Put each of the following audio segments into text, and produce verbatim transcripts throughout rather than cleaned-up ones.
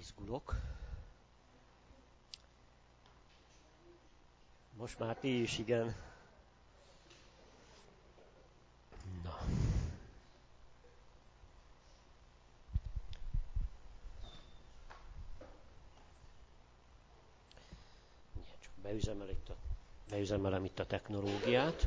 Izgulok. Most már ti is, igen. Na. Csak beüzemel itt a, beüzemelem itt a technológiát.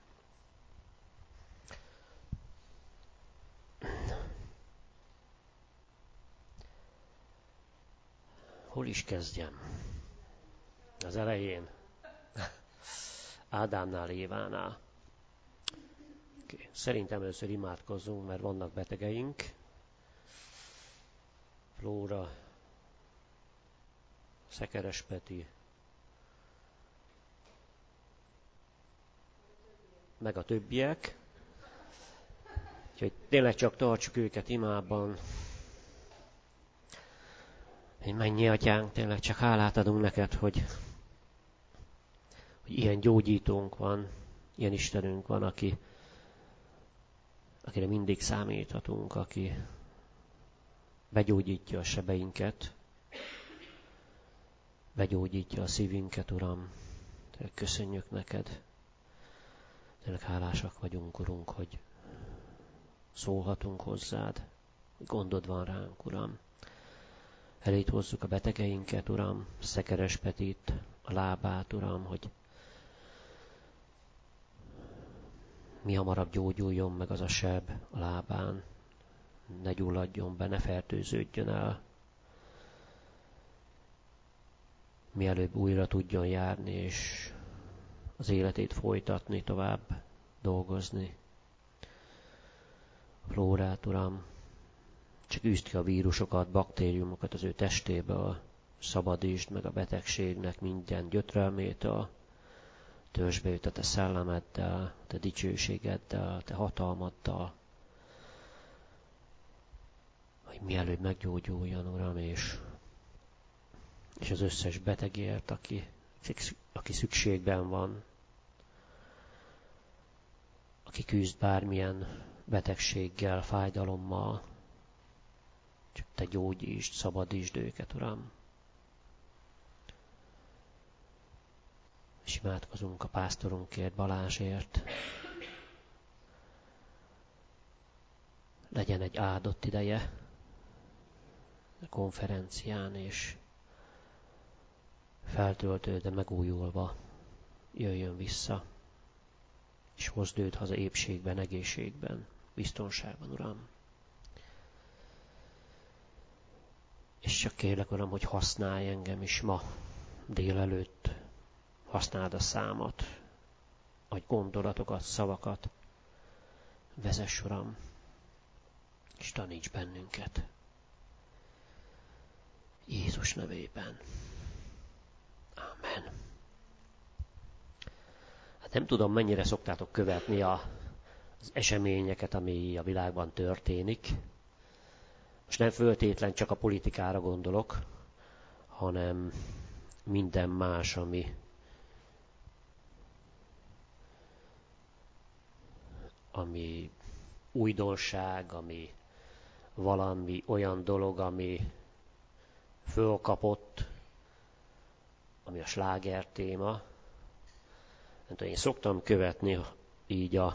Hol is kezdjem? Az elején. Ádámnál, Évánál. Okay. Szerintem először imádkozzunk, mert vannak betegeink. Flóra, Szekeres Peti, meg a többiek. Úgyhogy tényleg csak tartsuk őket imában. Én mennyi atyánk, tényleg csak hálát adunk neked, hogy, hogy ilyen gyógyítónk van, ilyen Istenünk van, aki, akire mindig számíthatunk, aki begyógyítja a sebeinket, begyógyítja a szívünket, Uram. Tényleg köszönjük neked. Tényleg hálásak vagyunk, Urunk, hogy szólhatunk hozzád, hogy gondod van ránk, Uram. Elét hozzuk a betegeinket, Uram, Szekeres Petit, a lábát, Uram, hogy mi hamarabb gyógyuljon meg az a seb a lábán, ne gyulladjon be, ne fertőződjön el, mielőbb újra tudjon járni, és az életét folytatni, tovább dolgozni. Flórát, Uram, csak üzd ki a vírusokat, baktériumokat az ő testéből, szabadítsd meg a betegségnek minden gyötrelmétől, törzsd be őt a te szellemeddel, a te dicsőségeddel, a te hatalmaddal, hogy mielőbb meggyógyuljon, Uram, és, és az összes betegért, aki, aki szükségben van, aki küzd bármilyen betegséggel, fájdalommal, csak te gyógyítsd, szabadítsd őket, Uram. És imádkozunk a pásztorunkért, Balázsért. Legyen egy áldott ideje a konferencián, és feltöltődve, megújulva jöjjön vissza, és hozd őt haza épségben, egészségben, biztonságban, Uram. És csak kérlek, Uram, hogy használj engem is ma délelőtt, használd a számat, adj gondolatokat, szavakat, vezess, Uram, és taníts bennünket. Jézus nevében. Amen. Hát nem tudom, mennyire szoktátok követni a, az eseményeket, ami a világban történik. Most nem föltétlen csak a politikára gondolok, hanem minden más, ami ami újdonság, ami valami olyan dolog, ami fölkapott, ami a sláger téma. Nem tudom, én szoktam követni így a,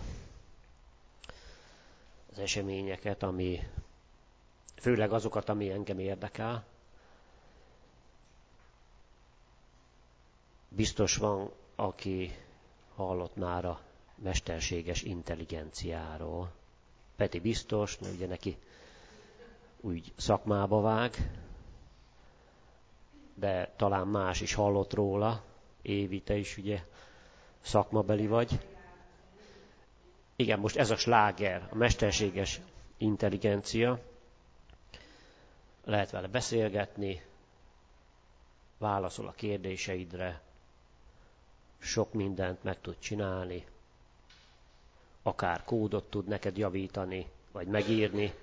az eseményeket, ami főleg azokat, ami engem érdekel. Biztos van, aki hallott már a mesterséges intelligenciáról. Peti biztos, mert ugye neki úgy szakmába vág, de talán más is hallott róla. Évi, te is ugye szakmabeli vagy. Igen, most ez a sláger, a mesterséges intelligencia. Lehet vele beszélgetni, válaszol a kérdéseidre, sok mindent meg tud csinálni, akár kódot tud neked javítani, vagy megírni.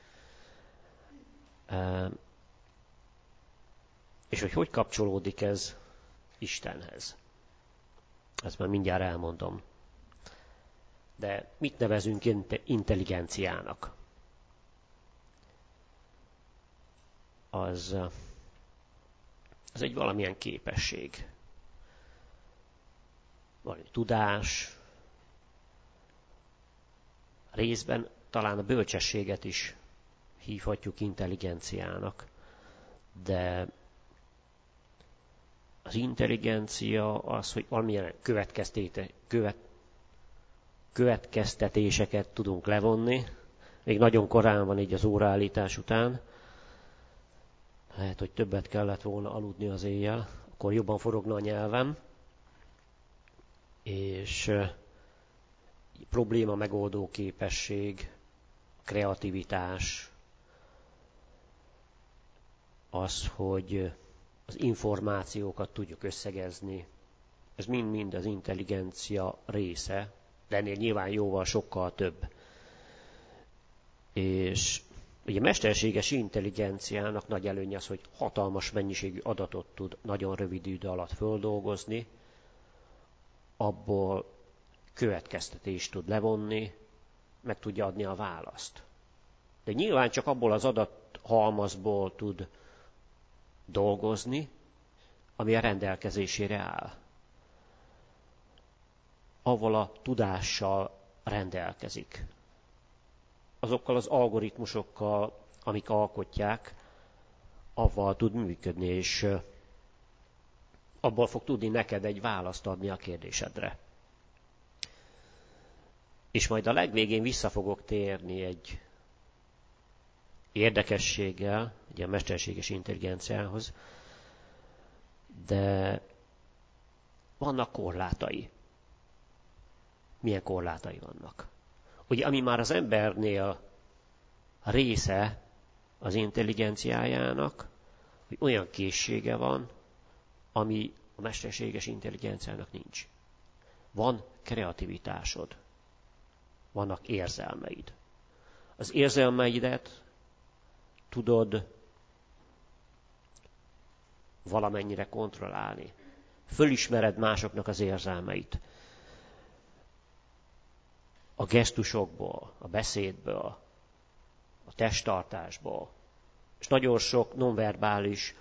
És hogy hogy kapcsolódik ez Istenhez? Ezt már mindjárt elmondom. De mit nevezünk intelligenciának? az, az egy valamilyen képesség. Valami tudás, részben talán a bölcsességet is hívhatjuk intelligenciának, de az intelligencia az, hogy valamilyen követ, következtetéseket tudunk levonni. Még nagyon korán van így az óraállítás után. Lehet, hogy többet kellett volna aludni az éjjel, akkor jobban forogna a nyelvem. És probléma megoldó képesség, kreativitás, az, hogy az információkat tudjuk összegezni. Ez mind-mind az intelligencia része, de ennél nyilván jóval sokkal több. És ugye a mesterséges intelligenciának nagy előnye az, hogy hatalmas mennyiségű adatot tud nagyon rövid idő alatt földolgozni, abból következtetést tud levonni, meg tudja adni a választ. De nyilván csak abból az adathalmazból tud dolgozni, ami a rendelkezésére áll. Avval a tudással rendelkezik. Azokkal az algoritmusokkal, amik alkotják, avval tud működni, és abból fog tudni neked egy választ adni a kérdésedre. És majd a legvégén vissza fogok térni egy érdekességgel, ugye a mesterséges intelligenciához, de vannak korlátai. Milyen korlátai vannak? Ugye, ami már az embernél része az intelligenciájának, hogy olyan készsége van, ami a mesterséges intelligenciának nincs. Van kreativitásod. Vannak érzelmeid. Az érzelmeidet tudod valamennyire kontrollálni. Fölismered másoknak az érzelmeit. A gesztusokból, a beszédből, a testtartásból, és nagyon sok nonverbális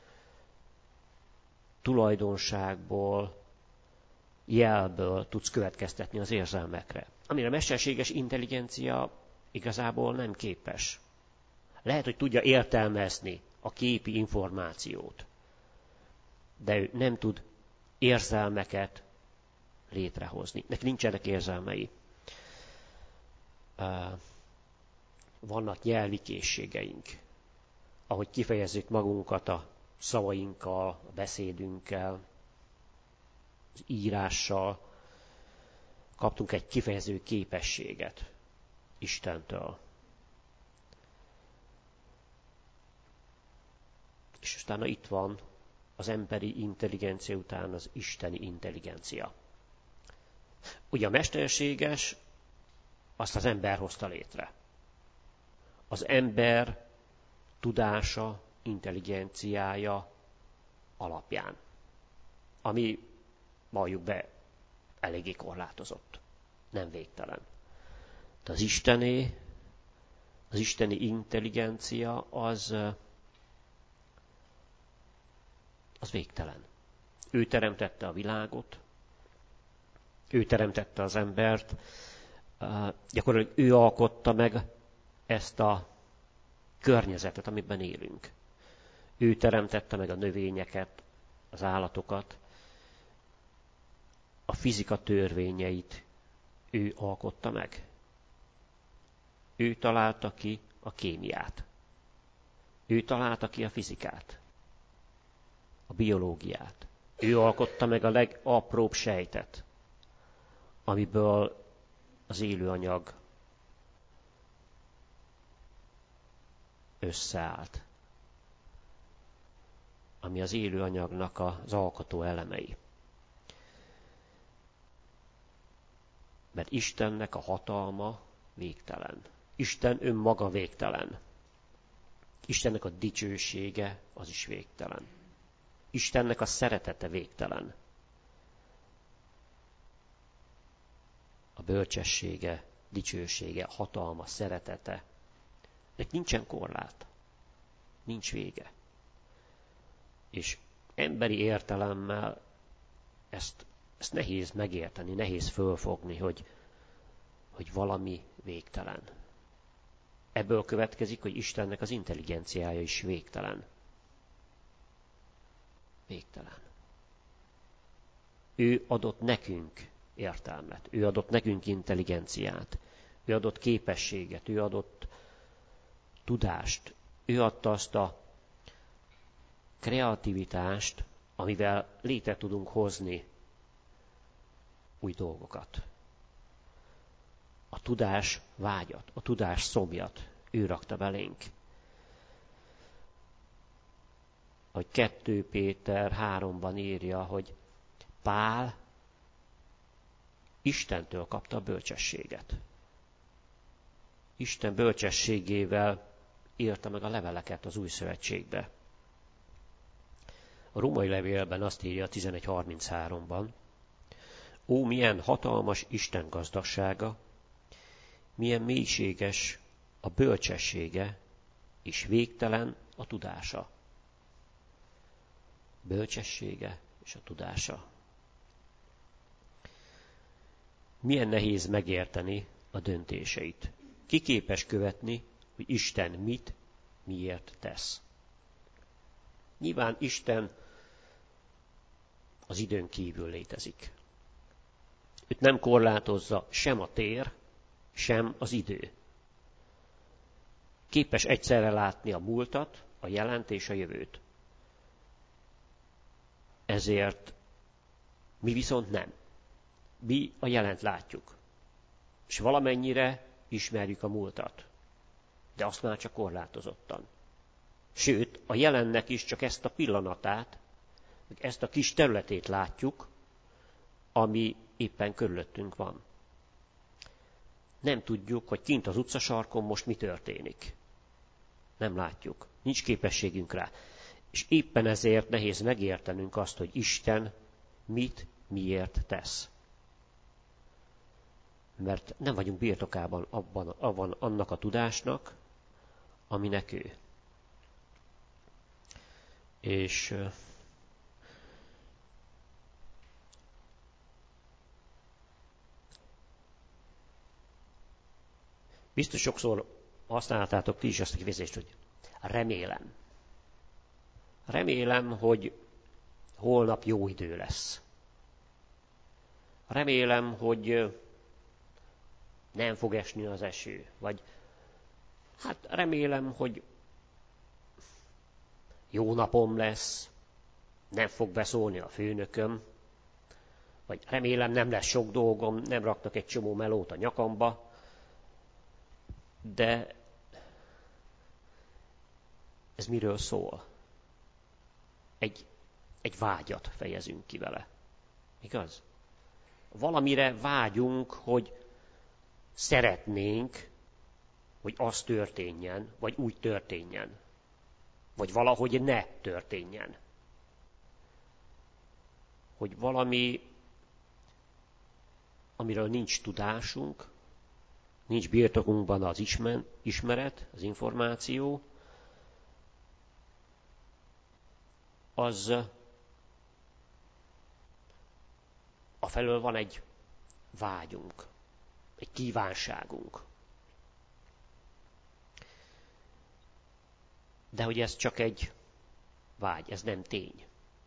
tulajdonságból, jelből tudsz következtetni az érzelmekre. Amire a mesterséges intelligencia igazából nem képes. Lehet, hogy tudja értelmezni a képi információt, de ő nem tud érzelmeket létrehozni. Neki nincsenek érzelmei. Vannak nyelvi készségeink, ahogy kifejezzük magunkat a szavainkkal, a beszédünkkel, az írással. Kaptunk egy kifejező képességet Istentől. És utána itt van az emberi intelligencia után az isteni intelligencia. Ugye a mesterséges, azt az ember hozta létre. Az ember tudása, intelligenciája alapján, ami, valljuk be, eléggé korlátozott, nem végtelen. De az istené, az isteni intelligencia az, az végtelen. Ő teremtette a világot, ő teremtette az embert, gyakorlatilag ő alkotta meg ezt a környezetet, amiben élünk. Ő teremtette meg a növényeket, az állatokat, a fizika törvényeit ő alkotta meg. Ő találta ki a kémiát. Ő találta ki a fizikát, a biológiát. Ő alkotta meg a legapróbb sejtet, amiből az élőanyag összeállt, ami az élőanyagnak az alkotó elemei. Mert Istennek a hatalma végtelen. Isten önmaga végtelen. Istennek a dicsősége az is végtelen. Istennek a szeretete végtelen. A bölcsessége, dicsősége, hatalma, szeretete. De nincsen korlát. nincs vége. És emberi értelemmel ezt, ezt nehéz megérteni, nehéz fölfogni, hogy, hogy valami végtelen. Ebből következik, hogy Istennek az intelligenciája is végtelen. Végtelen. Ő adott nekünk értelmet, ő adott nekünk intelligenciát, ő adott képességet, ő adott tudást, ő adta azt a kreativitást, amivel létre tudunk hozni új dolgokat. A tudás vágyat, a tudás szomjat ő rakta belénk. Ahogy kettő Péter háromban írja, hogy Pál Istentől kapta a bölcsességet. Isten bölcsességével írta meg a leveleket az új szövetségbe. A római levélben azt írja a tizenegy harmincháromban, ó, milyen hatalmas Isten gazdagsága, milyen mélységes a bölcsessége, és végtelen a tudása. Bölcsessége és a tudása. Milyen nehéz megérteni a döntéseit. Ki képes követni, hogy Isten mit, miért tesz. Nyilván Isten az időn kívül létezik. Őt nem korlátozza sem a tér, sem az idő. Képes egyszerre látni a múltat, a jelent és a jövőt. Ezért mi viszont nem. Mi a jelent látjuk. És valamennyire ismerjük a múltat. De azt már csak korlátozottan. Sőt, a jelennek is csak ezt a pillanatát, ezt a kis területét látjuk, ami éppen körülöttünk van. Nem tudjuk, hogy kint az utcasarkon most mi történik. Nem látjuk. Nincs képességünk rá. És éppen ezért nehéz megértenünk azt, hogy Isten mit, miért tesz. Mert nem vagyunk birtokában abban, abban annak a tudásnak, aminek ő. És biztos sokszor használtátok ti is azt a kifejezést, hogy remélem. Remélem, hogy holnap jó idő lesz. Remélem, hogy nem fog esni az eső. Vagy hát remélem, hogy jó napom lesz, nem fog beszólni a főnököm. Vagy remélem, nem lesz sok dolgom, nem raknak egy csomó melót a nyakamba. De ez miről szól? Egy, egy vágyat fejezünk ki vele. Igaz? Valamire vágyunk, hogy szeretnénk, hogy az történjen, vagy úgy történjen. Vagy valahogy ne történjen. Hogy valami, amiről nincs tudásunk, nincs birtokunkban az ismeret, az információ, az afelől van egy vágyunk, egy kívánságunk. De hogy ez csak egy vágy, ez nem tény.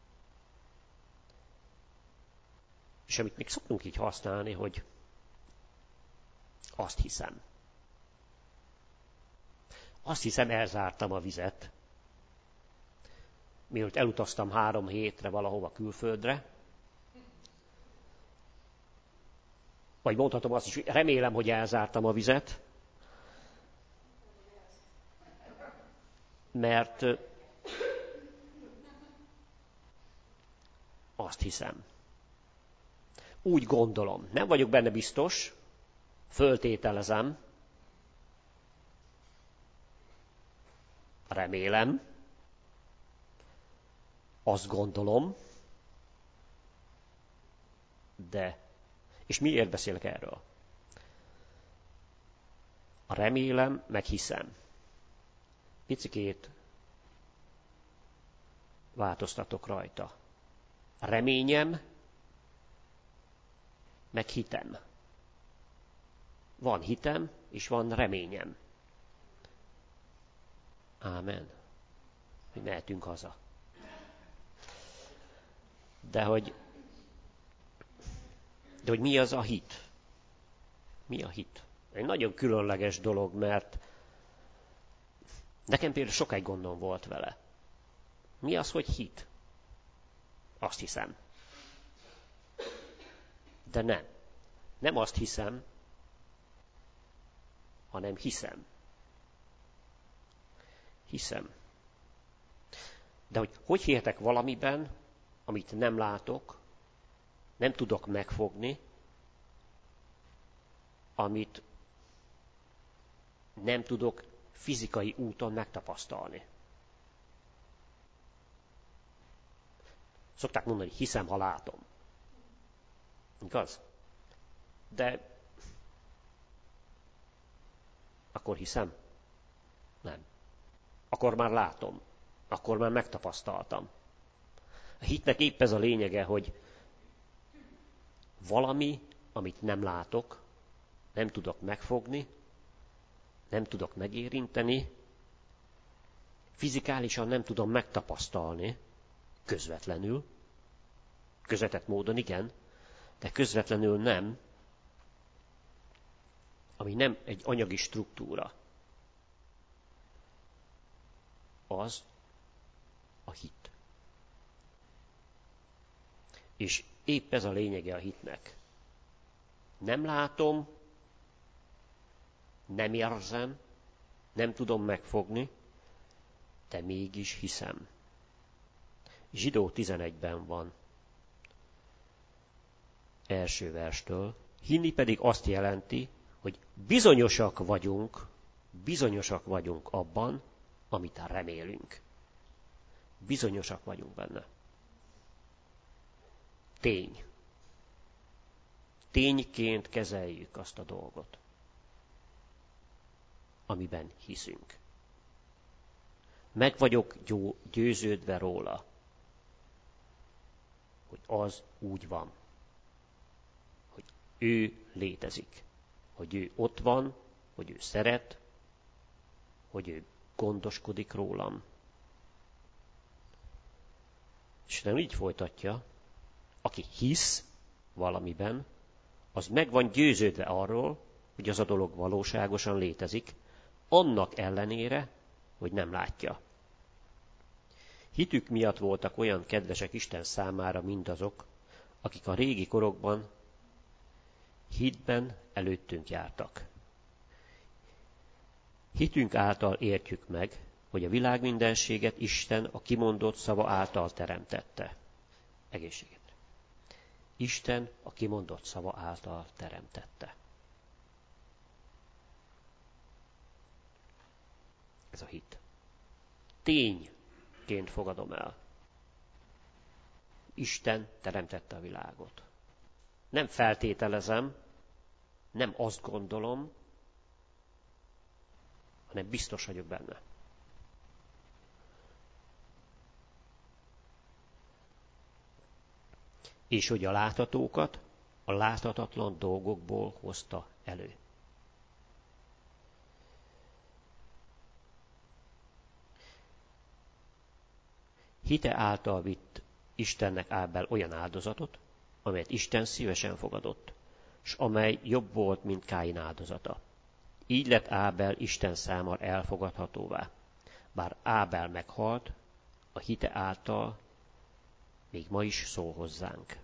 És amit még szoktunk így használni, hogy azt hiszem. Azt hiszem, elzártam a vizet, mielőtt elutaztam három hétre valahova külföldre. Vagy mondhatom azt is, hogy remélem, hogy elzártam a vizet, mert azt hiszem. Úgy gondolom. Nem vagyok benne biztos, föltételezem, remélem, azt gondolom, de, és miért beszélek erről? A remélem, meg hiszem. Picikét változtatok rajta. Reményem, meg hitem. Van hitem, és van reményem. Ámen. Hogy mehetünk haza. De hogy, de hogy mi az a hit? Mi a hit? Egy nagyon különleges dolog, mert nekem például sokáig gondom volt vele. Mi az, hogy hit? Azt hiszem. De nem. Nem azt hiszem, hanem hiszem. Hiszem. De hogy hogy hihetek valamiben, amit nem látok, nem tudok megfogni, amit nem tudok fizikai úton megtapasztalni. Szokták mondani, hogy hiszem, ha látom. Igaz? De akkor hiszem? Nem. Akkor már látom. Akkor már megtapasztaltam. A hitnek épp ez a lényege, hogy valami, amit nem látok, nem tudok megfogni, nem tudok megérinteni, fizikálisan nem tudom megtapasztalni, közvetlenül, közvetett módon igen, de közvetlenül nem, ami nem egy anyagi struktúra. Az a hit. És épp ez a lényege a hitnek. Nem látom, nem érzem, nem tudom megfogni, de mégis hiszem. Zsidó tizenegyben van. Első verstől. Hinni pedig azt jelenti, hogy bizonyosak vagyunk, bizonyosak vagyunk abban, amit remélünk. Bizonyosak vagyunk benne. Tény. Tényként kezeljük azt a dolgot, amiben hiszünk. Meg vagyok győződve róla, hogy az úgy van, hogy ő létezik, hogy ő ott van, hogy ő szeret, hogy ő gondoskodik rólam. És nem így folytatja, aki hisz valamiben, az meg van győződve arról, hogy az a dolog valóságosan létezik, annak ellenére, hogy nem látja. Hitük miatt voltak olyan kedvesek Isten számára mindazok, akik a régi korokban hitben előttünk jártak. Hitünk által értjük meg, hogy a világ mindenséget Isten a kimondott szava által teremtette. Egészséget. Isten a kimondott szava által teremtette. Ez a hit. Tényként fogadom el. Isten teremtette a világot. Nem feltételezem, nem azt gondolom, hanem biztos vagyok benne. És hogy a láthatókat a láthatatlan dolgokból hozta elő. Hite által vitt Istennek Ábel olyan áldozatot, amelyet Isten szívesen fogadott, s amely jobb volt, mint Káin áldozata. Így lett Ábel Isten számára elfogadhatóvá. Bár Ábel meghalt, a hite által még ma is szól hozzánk.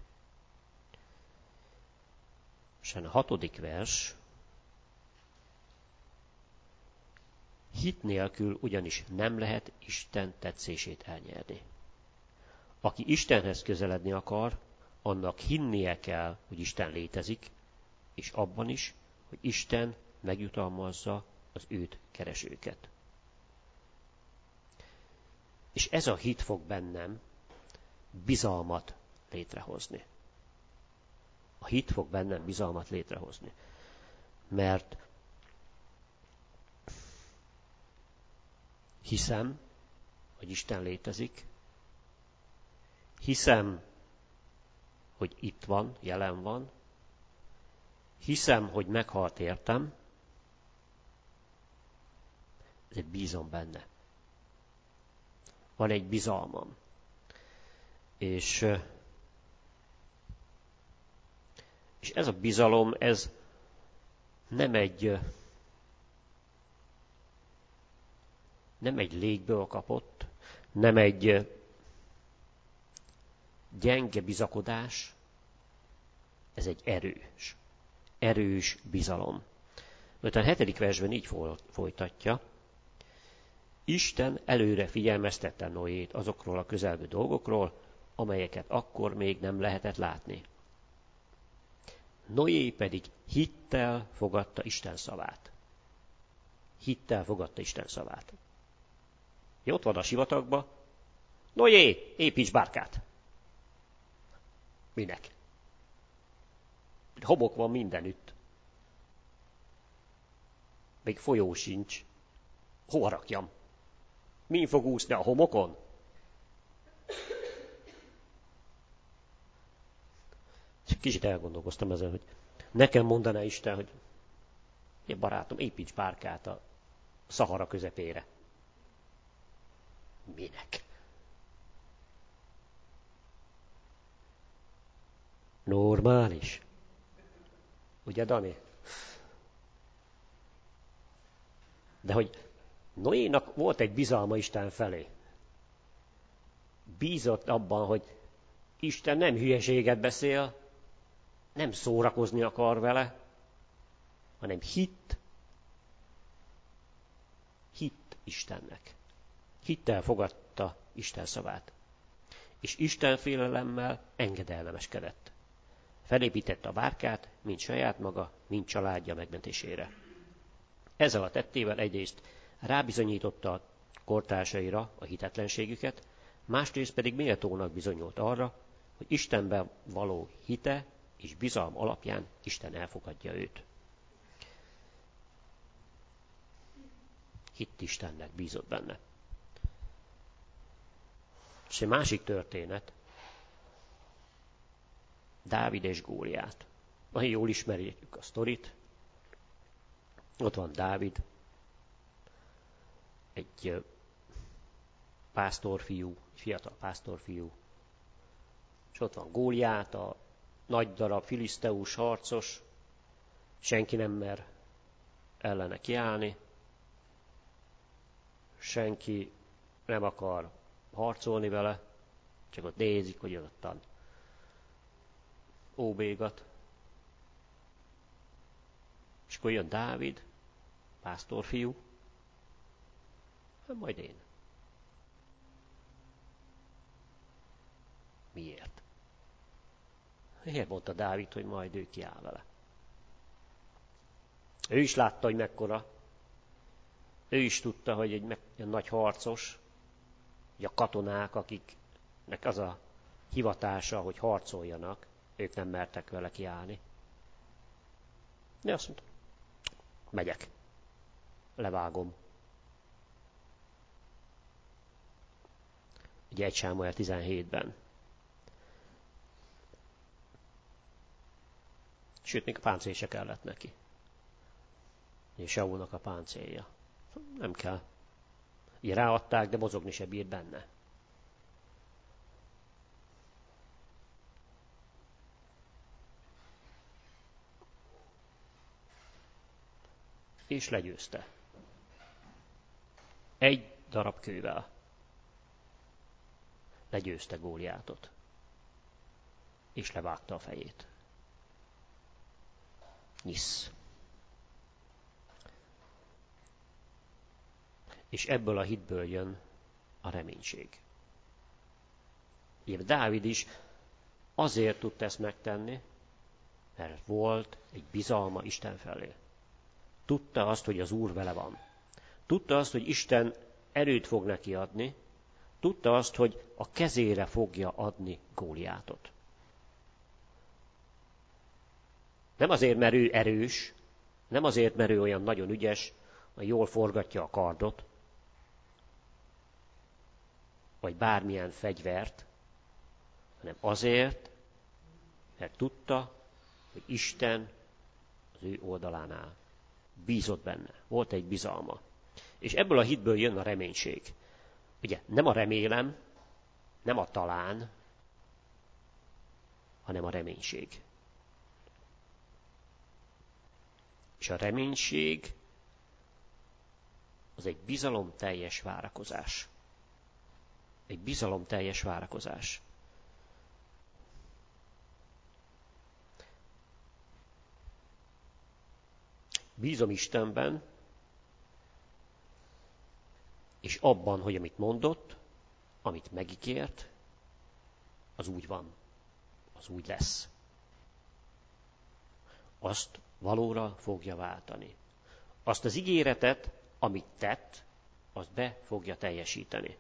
És a hatodik vers. Hit nélkül ugyanis nem lehet Isten tetszését elnyerni. Aki Istenhez közeledni akar, annak hinnie kell, hogy Isten létezik, és abban is, hogy Isten megjutalmazza az őt keresőket. És ez a hit fog bennem bizalmat létrehozni. A hit fog bennem bizalmat létrehozni. Mert hiszem, hogy Isten létezik, hiszem, hogy itt van, jelen van, hiszem, hogy meghalt értem, ezért bízom benne. Van egy bizalmam. És, és ez a bizalom, ez nem egy, nem egy légből kapott, nem egy gyenge bizakodás, ez egy erős, erős bizalom. Mert a hetedik versben így folytatja, Isten előre figyelmeztette Noét azokról a közelgő dolgokról, amelyeket akkor még nem lehetett látni. Noé pedig hittel fogadta Isten szavát. Hittel fogadta Isten szavát. Ja, ott van a sivatagban. Noé, építs bárkát! Minek? Homok van mindenütt. Még folyó sincs. Hova rakjam? Min fog úszni a homokon? Kicsit elgondolkoztam ezen, hogy nekem mondaná Isten, hogy én barátom, építs bárkát a Szahara közepére. Minek? Normális. Ugye, Dani? De hogy Noénak volt egy bizalma Isten felé. Bízott abban, hogy Isten nem hülyeséget beszél, nem szórakozni akar vele, hanem hitt, hitt Istennek. Hittel fogadta Isten szavát. És Isten félelemmel engedelmeskedett. Felépítette a bárkát, mind saját maga, mind családja megmentésére. Ezzel a tettével egyrészt rábizonyította a kortársaira a hitetlenségüket, másrészt pedig méltónak bizonyult arra, hogy Istenben való hite és bizalom alapján Isten elfogadja őt. Hitt Istennek, bízott benne. És egy másik történet, Dávid és Góliát. Nagyon jól ismerjük a sztorit. Ott van Dávid, egy pásztorfiú, egy fiatal pásztorfiú, és ott van Góliát, a nagy darab filiszteus harcos, senki nem mer ellene kiállni, senki nem akar harcolni vele, csak ott nézik, hogy ottan óbégat. És akkor jön Dávid, pásztorfiú, hát majd én. Miért? Miért mondta Dávid, hogy majd ő kiáll vele? Ő is látta, hogy mekkora. Ő is tudta, hogy egy, egy nagy harcos, hogy a katonák, akiknek az a hivatása, hogy harcoljanak, ők nem mertek vele kiállni. De azt mondta, megyek, levágom. Ugye egy Sámuel tizenhétben. Sőt, még a páncél se kellett neki. És Saulnak a páncélja. Nem kell. Ugye ráadták, de mozogni se bír benne. És legyőzte. Egy darab kővel. Legyőzte Góliátot. És levágta a fejét. Nyisz. És ebből a hitből jön a reménység. Ugye Dávid is azért tudta ezt megtenni, mert volt egy bizalma Isten felé. Tudta azt, hogy az Úr vele van. Tudta azt, hogy Isten erőt fog neki adni. Tudta azt, hogy a kezére fogja adni Góliátot. Nem azért, mert ő erős, nem azért, mert ő olyan nagyon ügyes, hogy jól forgatja a kardot, vagy bármilyen fegyvert, hanem azért, mert tudta, hogy Isten az ő oldalán áll. Bízott benne. Volt egy bizalma. És ebből a hitből jön a reménység. Ugye nem a remélem, nem a talán, hanem a reménység. És a reménység az egy bizalomteljes várakozás. Egy bizalomteljes várakozás. Bízom Istenben, és abban, hogy amit mondott, amit megígért, az úgy van, az úgy lesz. Azt valóra fogja váltani. Azt az ígéretet, amit tett, azt be fogja teljesíteni.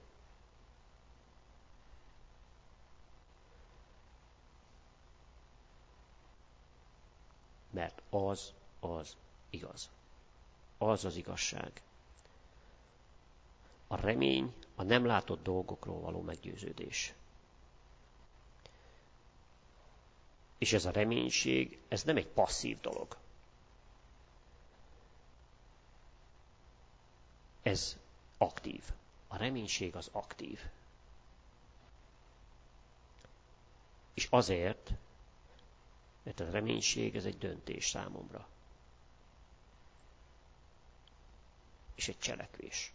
Mert az az igaz. Az az igazság. A remény a nem látott dolgokról való meggyőződés. És ez a reménység, ez nem egy passzív dolog. Ez aktív. A reménység az aktív. És azért, mert a reménység ez egy döntés számomra. És egy cselekvés.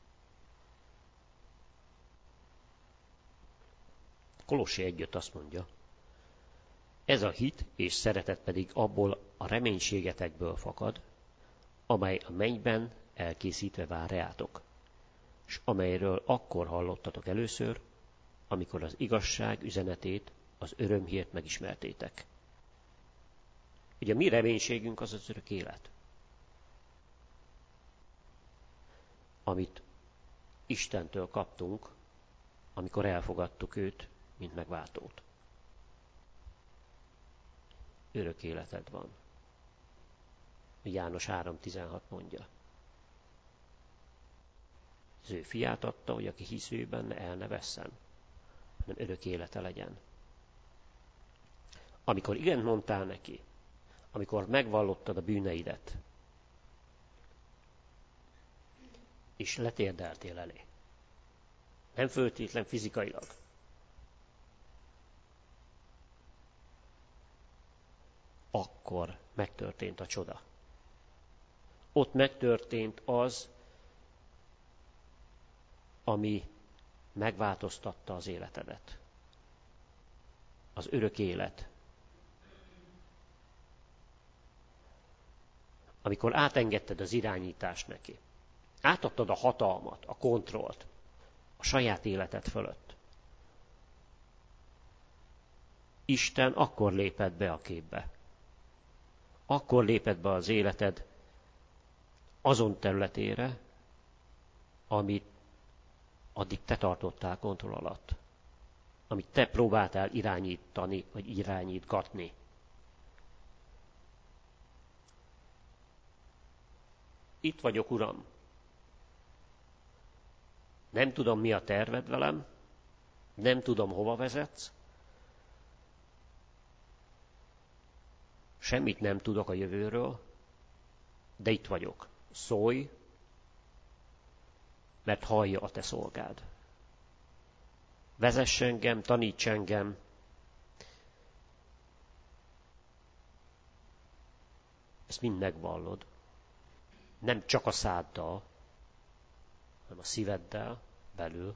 Kolossé egy azt mondja, ez a hit és szeretet pedig abból a reménységetekből fakad, amely a mennyben elkészítve vár reátok, és amelyről akkor hallottatok először, amikor az igazság üzenetét, az örömhírt megismertétek. Ugye a mi reménységünk az az örök élet, amit Istentől kaptunk, amikor elfogadtuk őt, mint megváltót. Örök életed van. János három tizenhat mondja. Az ő fiát adta, hogy aki hisz ő benne, el ne vesszen, hanem örök élete legyen. Amikor igent mondtál neki, amikor megvallottad a bűneidet, és letérdeltél elé, nem föltétlen fizikailag, akkor megtörtént a csoda. Ott megtörtént az, ami megváltoztatta az életedet. Az örök élet. Amikor átengedted az irányítást neki. Átadtad a hatalmat, a kontrollt a saját életed fölött. Isten akkor lépett be a képbe. Akkor lépett be az életed azon területére, amit addig te tartottál kontroll alatt. Amit te próbáltál irányítani, vagy irányítgatni. Itt vagyok, Uram. Nem tudom, mi a terved velem, nem tudom, hova vezetsz, semmit nem tudok a jövőről, de itt vagyok. Szólj, mert hallja a te szolgád. Vezess engem, taníts engem, ezt mind megvallod. Nem csak a száddal, hanem a szíveddel belül,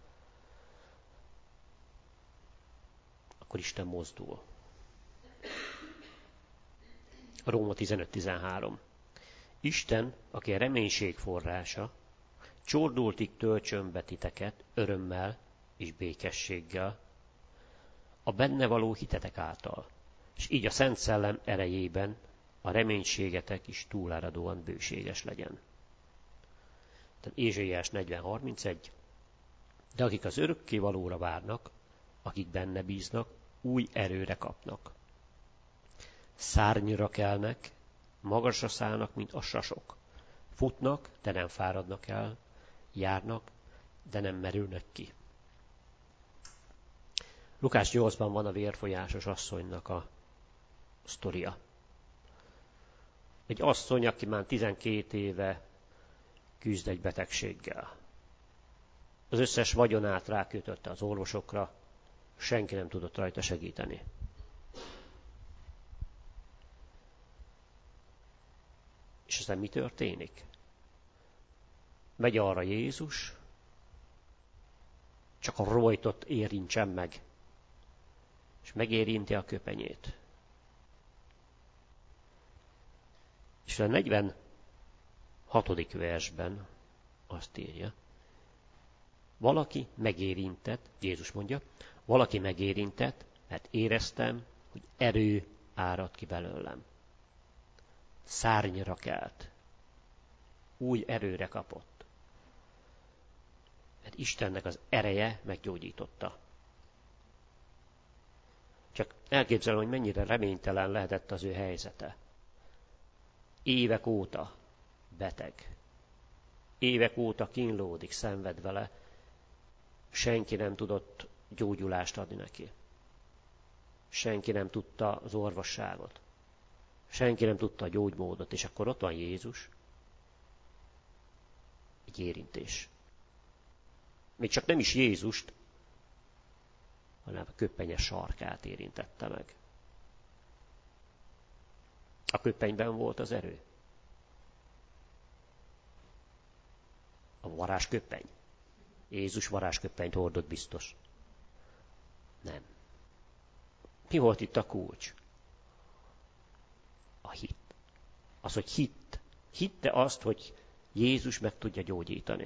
akkor Isten mozdul. Róma tizenöt tizenhárom. Isten, aki a reménység forrása, csordultig töltsön be titeket örömmel és békességgel, a benne való hitetek által, és így a Szent Szellem erejében a reménységetek is túláradóan bőséges legyen. Tehát Ézsaiás negyven harmincegy. De akik az örökkévalóra várnak, akik benne bíznak, új erőre kapnak. Szárnyra kelnek, magasra szállnak, mint a sasok. Futnak, de nem fáradnak el, járnak, de nem merülnek ki. Lukács nyolcban van a vérfolyásos asszonynak a sztoria. Egy asszony, aki már tizenkét éve küzd egy betegséggel. Az összes vagyonát rákötötte az orvosokra, senki nem tudott rajta segíteni. És aztán mi történik? Megy arra Jézus, csak a rojtot érintsen meg, és megérinti a köpenyét. És a negyvenhatodik versben azt írja, valaki megérintett, Jézus mondja, valaki megérintett, mert éreztem, hogy erő árad ki belőlem. Szárnyra kelt. Új erőre kapott. Mert Istennek az ereje meggyógyította. Csak elképzelem, hogy mennyire reménytelen lehetett az ő helyzete. Évek óta beteg. Évek óta kínlódik, szenved vele. Senki nem tudott gyógyulást adni neki. Senki nem tudta az orvosságot. Senki nem tudta a gyógymódot, és akkor ott van Jézus. Egy érintés. Még csak nem is Jézust, hanem a köpenye sarkát érintette meg. A köpenyben volt az erő. A varázsköpeny. Jézus varázsköpenyt hordott biztos. Nem. Mi volt itt a kulcs? A hit. Az, hogy hitt. Hitte azt, hogy Jézus meg tudja gyógyítani.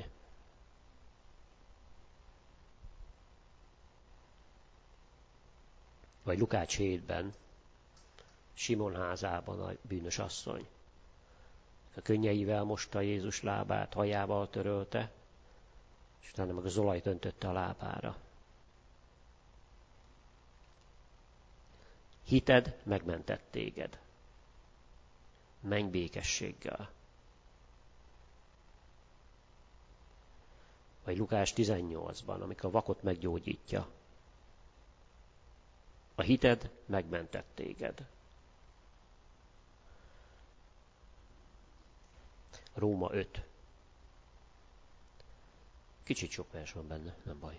Vagy Lukács hétben, Simon házában a bűnös asszony. A könnyeivel mosta Jézus lábát, hajával törölte, és utána meg az olajt öntötte a lábára. Hited megmentett téged. Menj békességgel. Vagy Lukács tizennyolcban, amikor a vakot meggyógyítja. A hited megmentett téged. Róma öt. Kicsit sok vers van benne, nem baj.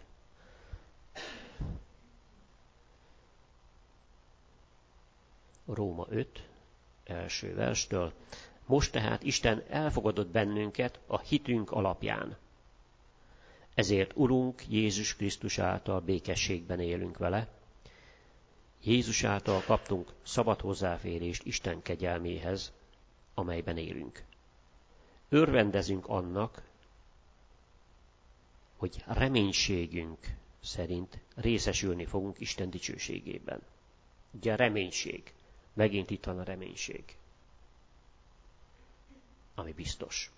Róma öt, első verstől. Most tehát Isten elfogadott bennünket a hitünk alapján. Ezért Urunk Jézus Krisztus által békességben élünk vele. Jézus által kaptunk szabad hozzáférést Isten kegyelméhez, amelyben élünk. Örvendezünk annak, hogy reménységünk szerint részesülni fogunk Isten dicsőségében. Ugye a reménység. Megint itt van a reménység. Ami biztos.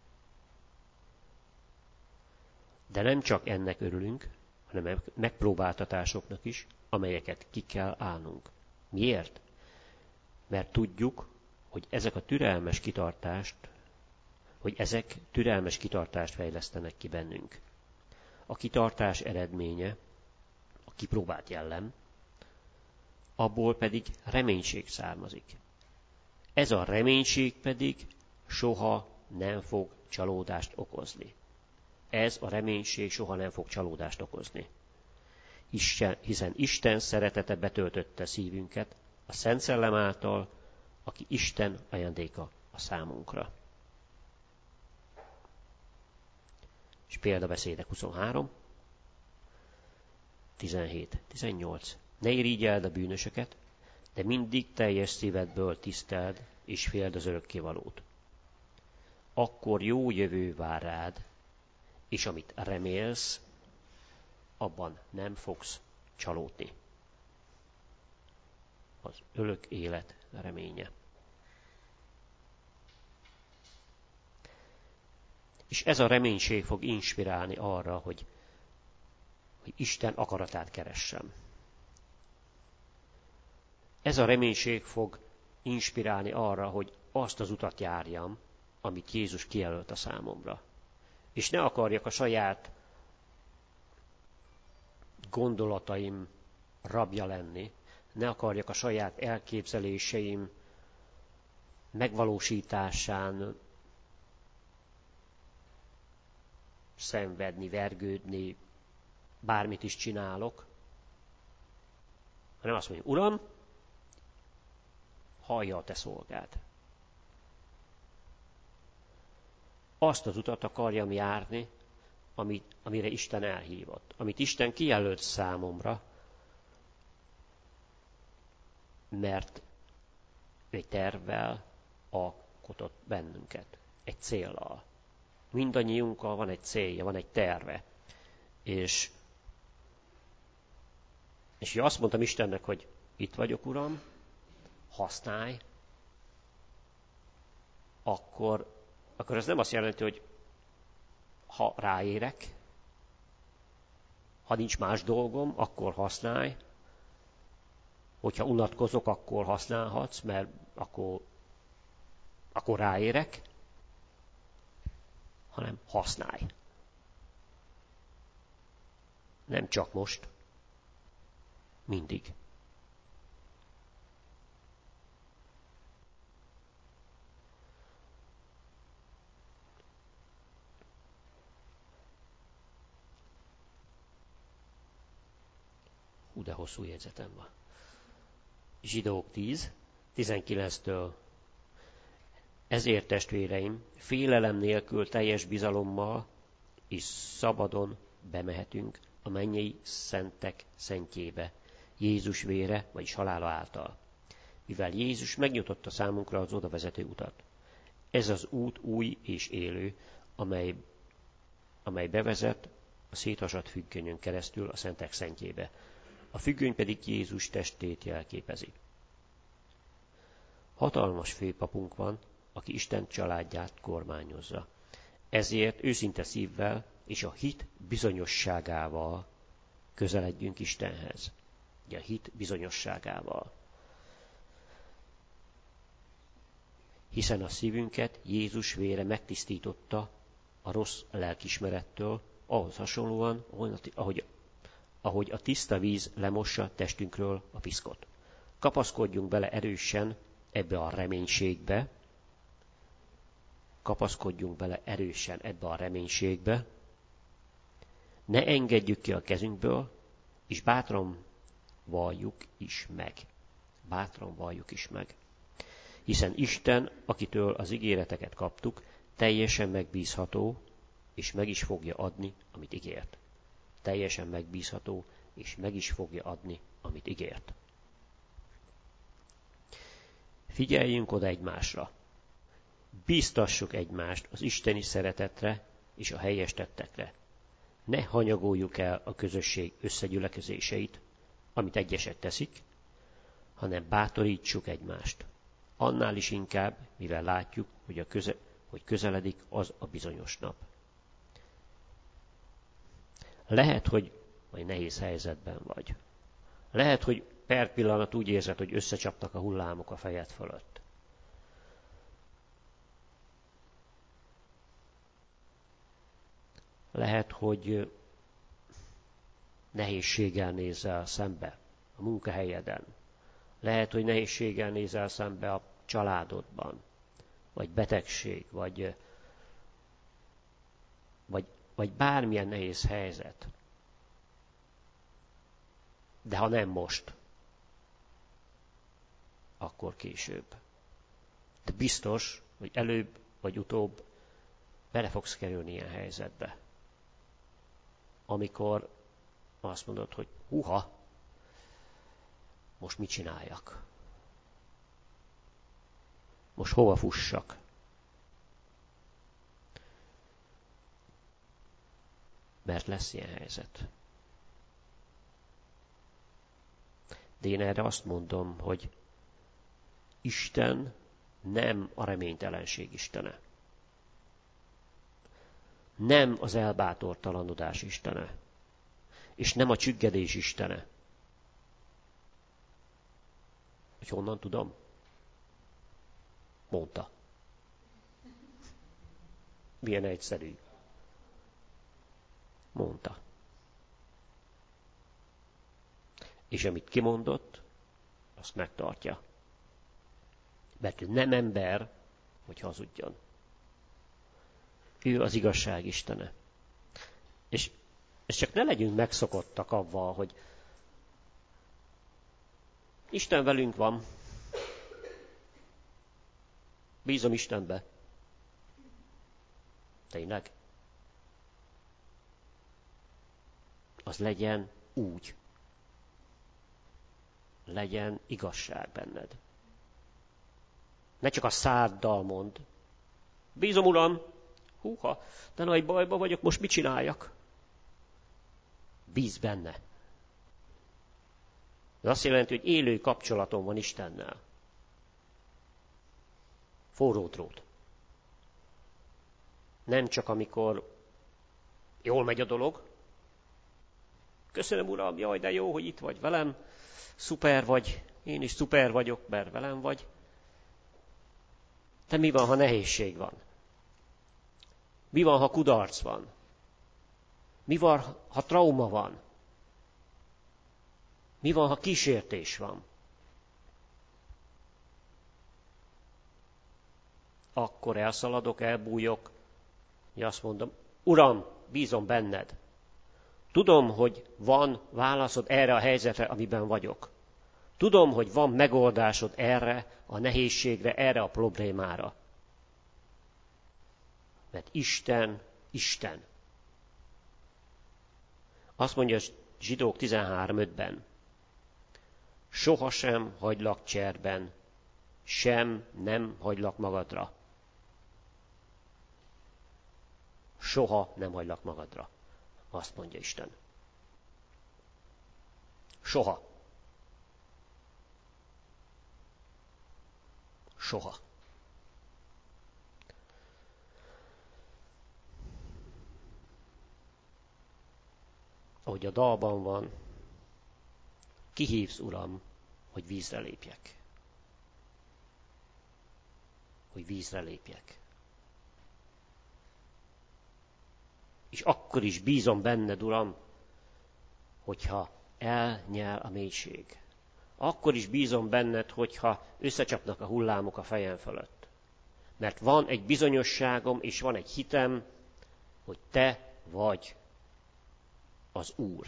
De nem csak ennek örülünk, hanem megpróbáltatásoknak is, amelyeket ki kell állnunk. Miért? Mert tudjuk, hogy ezek a türelmes kitartást, hogy ezek türelmes kitartást fejlesztenek ki bennünk. A kitartás eredménye, a kipróbált jellem, abból pedig reménység származik. Ez a reménység pedig soha nem fog csalódást okozni. Ez a reménység soha nem fog csalódást okozni. Isten, hiszen Isten szeretete betöltötte szívünket a Szent Szellem által, aki Isten ajándéka a számunkra. És példabeszédek huszonhárom, tizenhét, tizennyolc. Ne irigyeld a bűnösöket, de mindig teljes szívedből tiszteld és féld az örökkévalót. Akkor jó jövő vár rád, és amit remélsz, abban nem fogsz csalódni. Az örök élet reménye. És ez a reménység fog inspirálni arra, hogy, hogy Isten akaratát keressem. Ez a reménység fog inspirálni arra, hogy azt az utat járjam, amit Jézus kijelölt a számomra. És ne akarjak a saját gondolataim rabja lenni, ne akarjak a saját elképzeléseim megvalósításán szenvedni, vergődni, bármit is csinálok, hanem azt mondja, Uram, hallja a te szolgád. Azt az utat akarjam járni, amit, amire Isten elhívott, amit Isten kijelölt számomra, mert egy tervvel alkotott bennünket, egy céllal. Mindannyiunkkal van egy célja, van egy terve. És, és azt mondtam Istennek, hogy itt vagyok, Uram, használj, akkor, akkor ez nem azt jelenti, hogy ha ráérek, ha nincs más dolgom, akkor használj, hogyha unatkozok, akkor használhatsz, mert akkor, akkor ráérek, hanem használj. Nem csak most, mindig. Hú, de hosszú jegyzetem van. Zsidók tíz, tizenkilenctől. Ezért, testvéreim, félelem nélkül teljes bizalommal és szabadon bemehetünk a mennyei szentek szentjébe, Jézus vére, vagyis halála által. Mivel Jézus megnyitotta számunkra az odavezető utat. Ez az út új és élő, amely, amely bevezet a széthasadt függönyön keresztül a szentek szentjébe. A függöny pedig Jézus testét jelképezi. Hatalmas főpapunk van, aki Isten családját kormányozza. Ezért őszinte szívvel és a hit bizonyosságával közeledjünk Istenhez. Ugye a hit bizonyosságával. Hiszen a szívünket Jézus vére megtisztította a rossz lelkismerettől, ahhoz hasonlóan, ahogy, ahogy a tiszta víz lemossa testünkről a piszkot. Kapaszkodjunk bele erősen ebbe a reménységbe, kapaszkodjunk bele erősen ebbe a reménységbe, ne engedjük ki a kezünkből, és bátran valljuk is meg. Bátran valljuk is meg. Hiszen Isten, akitől az ígéreteket kaptuk, teljesen megbízható, és meg is fogja adni, amit ígért. Teljesen megbízható, és meg is fogja adni, amit ígért. Figyeljünk oda egymásra. Bíztassuk egymást az isteni szeretetre és a helyes tettekre. Ne hanyagoljuk el a közösség összegyülekezéseit, amit egyesek teszik, hanem bátorítsuk egymást. Annál is inkább, mivel látjuk, hogy, a köze, hogy közeledik az a bizonyos nap. Lehet, hogy majd nehéz helyzetben vagy. Lehet, hogy per pillanat úgy érzed, hogy összecsaptak a hullámok a fejed fölött. Lehet, hogy nehézséggel nézel szembe a munkahelyeden. Lehet, hogy nehézséggel nézel szembe a családodban, vagy betegség, vagy, vagy, vagy bármilyen nehéz helyzet. De ha nem most, akkor később. De biztos, hogy előbb vagy utóbb bele fogsz kerülni ilyen helyzetbe. Amikor azt mondod, hogy huha, most mit csináljak? Most hova fussak? Mert lesz ilyen helyzet. De én erre azt mondom, hogy Isten nem a reménytelenség istene. Nem az elbátortalanodás istene. És nem a csüggedés istene. Hogy honnan tudom? Mondta. Milyen egyszerű. Mondta. és amit kimondott, azt megtartja. Mert ő nem ember, hogy hazudjon. Ő az igazság istene. És, és csak ne legyünk megszokottak avval, hogy Isten velünk van. Bízom Istenbe. Tényleg? Az legyen úgy. Legyen igazság benned. Ne csak a száddal mondd. Bízom, Uram, húha, de nagy bajba vagyok, most mit csináljak? Bíz benne. Ez azt jelenti, hogy élő kapcsolatom van Istennel. Forró drót. Nem csak amikor jól megy a dolog. Köszönöm, Uram, jaj, de jó, hogy itt vagy velem. Szuper vagy, én is szuper vagyok, mert velem vagy. De mi van, ha nehézség van? Mi van, ha kudarc van? Mi van, ha trauma van? Mi van, ha kísértés van? Akkor elszaladok, elbújok, és azt mondom, Uram, bízom benned. Tudom, hogy van válaszod erre a helyzetre, amiben vagyok. Tudom, hogy van megoldásod erre a nehézségre, erre a problémára. Mert Isten, Isten. Azt mondja Zsidók tizenhárom ötben. Sohasem hagylak cserben, sem nem hagylak magadra. Soha nem hagylak magadra. Azt mondja Isten. Soha. Soha. Ahogy a dalban van, kihívsz, Uram, hogy vízre lépjek. Hogy vízre lépjek. És akkor is bízom benned, Uram, hogyha elnyel a mélység. Akkor is bízom benned, hogyha összecsapnak a hullámok a fejem fölött. Mert van egy bizonyosságom, és van egy hitem, hogy te vagy az Úr.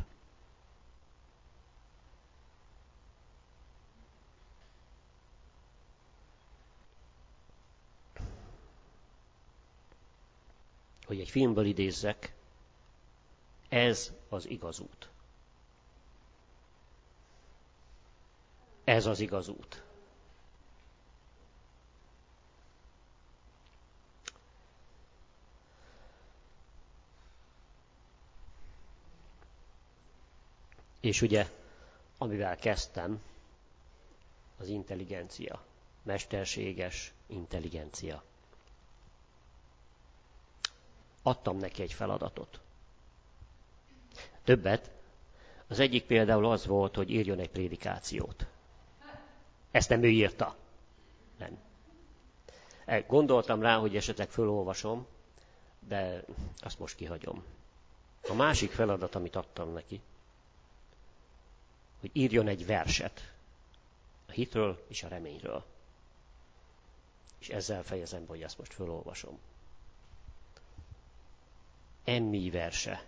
Hogy egy filmből idézzek, ez az igaz út. Ez az igaz út. És ugye, amivel kezdtem, az intelligencia, mesterséges intelligencia. Adtam neki egy feladatot. Többet. Az egyik például az volt, hogy írjon egy prédikációt. Ezt nem ő írta. Nem. Gondoltam rá, hogy esetleg fölolvasom, de azt most kihagyom. A másik feladat, amit adtam neki, hogy írjon egy verset a hitről és a reményről. És ezzel fejezem be, hogy ezt most fölolvasom. Emmi verse.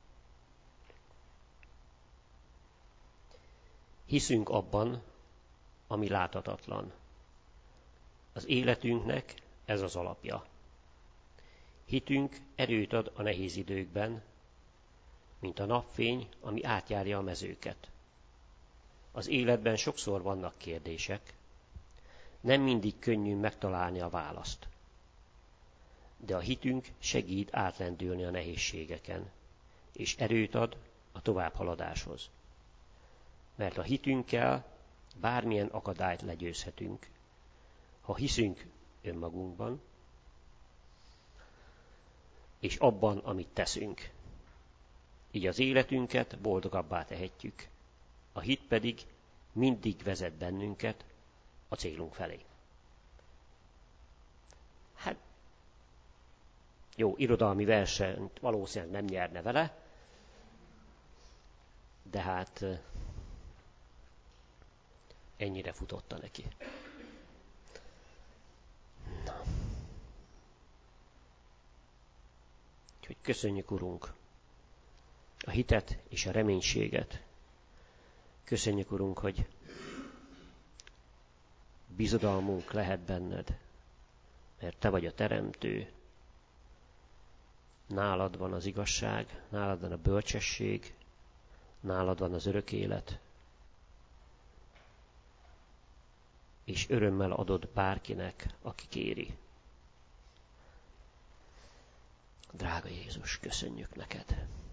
Hiszünk abban, ami láthatatlan. Az életünknek ez az alapja. Hitünk erőt ad a nehéz időkben, mint a napfény, ami átjárja a mezőket. Az életben sokszor vannak kérdések, nem mindig könnyű megtalálni a választ. De a hitünk segít átlendülni a nehézségeken, és erőt ad a továbbhaladáshoz. Mert a hitünkkel bármilyen akadályt legyőzhetünk, ha hiszünk önmagunkban, és abban, amit teszünk. Így az életünket boldogabbá tehetjük, a hit pedig mindig vezet bennünket a célunk felé. Hát, jó, irodalmi versenyt valószínűleg nem nyerne vele, de hát ennyire futotta neki. Na. Úgyhogy köszönjük, Urunk, a hitet és a reménységet. Köszönjük, Urunk, hogy bizodalmunk lehet benned, mert Te vagy a teremtő, nálad van az igazság, nálad van a bölcsesség, nálad van az örök élet, és örömmel adod bárkinek, aki kéri. Drága Jézus, köszönjük neked!